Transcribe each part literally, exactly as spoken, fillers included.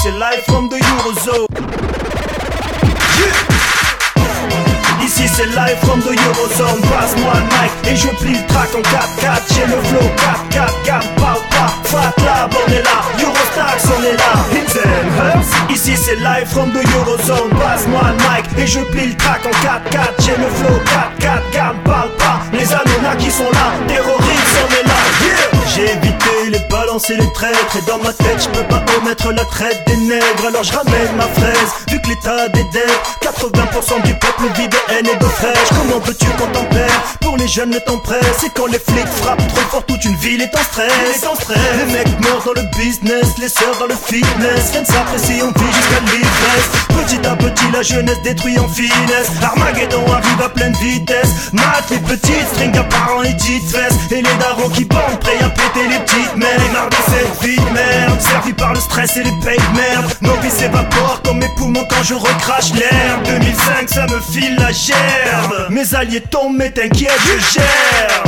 c'est live from the Eurozone. Yeah. Ici c'est live from the Eurozone. Passe-moi le mic et je plie le track en quatre quatre. J'ai le flow quatre quatre, gamme pas pas. Fat Lab on est là, Eurostax on est là. Hits and Hurts. Ici c'est live from the Eurozone. Passe-moi le mic et je plie le track en quatre quatre. J'ai le flow quatre quatre, gamme parle pas. Les Anona qui sont là, terroristes on est là. Yeah. J'ai évité les balances et les traîtres. Et dans ma tête je peux pas omettre la traite des nègres. Alors je ramène ma fraise, vu que l'état des dettes. Quatre-vingts pour cent du peuple vit de haine et de fraîche. Comment veux-tu qu'on t'en perd? Pour les jeunes le temps presse. Et quand les flics frappent trop fort, toute une ville est en stress, est en stress. Les mecs meurent dans le business, les sœurs dans le fitness. Rien ne s'apprécie, on vit jusqu'à l'ivresse. Petit à petit la jeunesse détruit en finesse. Armageddon arrive à pleine vitesse. Mat les petites strings à parents et petites fesses. Et les darons qui bandent prêts à péter les petites mères. Marre de cette vie de merde, servi par le stress et les payes de merde. Nos vies s'évaporent comme mes poumons quand je recrache l'air. deux mille cinq ça me file la gerbe. Mes alliés tombent mais t'inquiète je gère.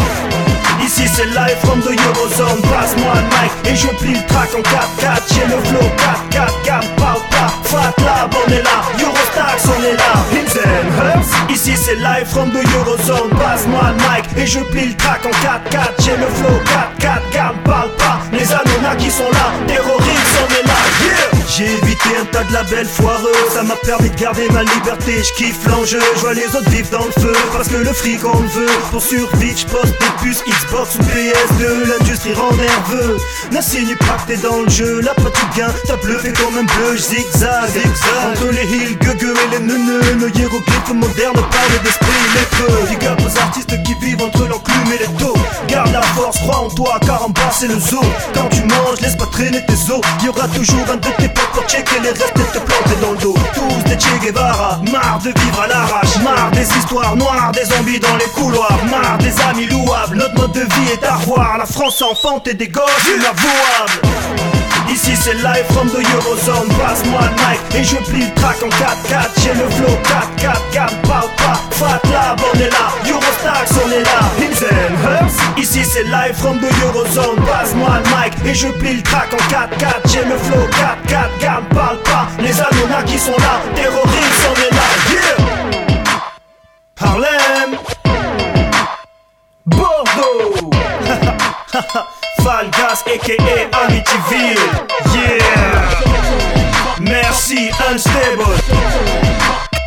Ici c'est live from the Eurozone. Passe-moi le mic et je plie le track en quatre quatre. J'ai le flow quatre quatre, gamme parle pas. Fat Lab on est là, Eurostax on est là. Hits and Hurts. Ici c'est live from the Eurozone. Passe-moi le mic et je plie le track en quatre quatre. J'ai le flow quatre quatre, gamme parle pas. Les Anona qui sont là, terroristes on est là. Yeah. J'ai évité un tas de labels foireux. Ça m'a permis de garder ma liberté. Je kiffe l'enjeu, je vois les autres vivre dans le feu. Parce que le fric on le veut. Pour survivre je poste des puces Xbox ou P S deux. L'industrie rend nerveux. N'insinue pas que t'es dans le jeu. Là pas tu gains, t'as bluffé comme un bleu. Zigzag, zigzag. Entre les hills, gueux et les neuneux. Nos hiéroglyphes modernes parlent d'esprit les feux. Big up aux artistes qui vivent entre l'enclume et les taux. Garde la force, crois en toi car en bas c'est le zoo. Quand tu manges, laisse pas traîner tes os. Y'aura toujours un de tes potes pour checker les restes et te planter dans le dos. Tous des Che Guevara, marre de vivre à l'arrache. Marre des histoires noires, des zombies dans les couloirs. Marre des amis louables, notre mode de vie est à revoir. La France enfante et des gosses inavouables. Ici c'est live from the Eurozone. Passe-moi le mic et je plie le track en quatre quatre. J'ai le flow quatre quatre, gamme parle pas. Fat Lab on est là, Eurostax on est là. Hits and Hurts. Ici c'est live from the Eurozone. Passe-moi le mic et je plie le track en quatre quatre. J'ai le flow quatre quatre, gamme parle pas. Les Anona qui sont là, terroristes on est là. Yeah. Harlem, Bordeaux. Falgas aka Amityville. Yeah. Merci Unstable.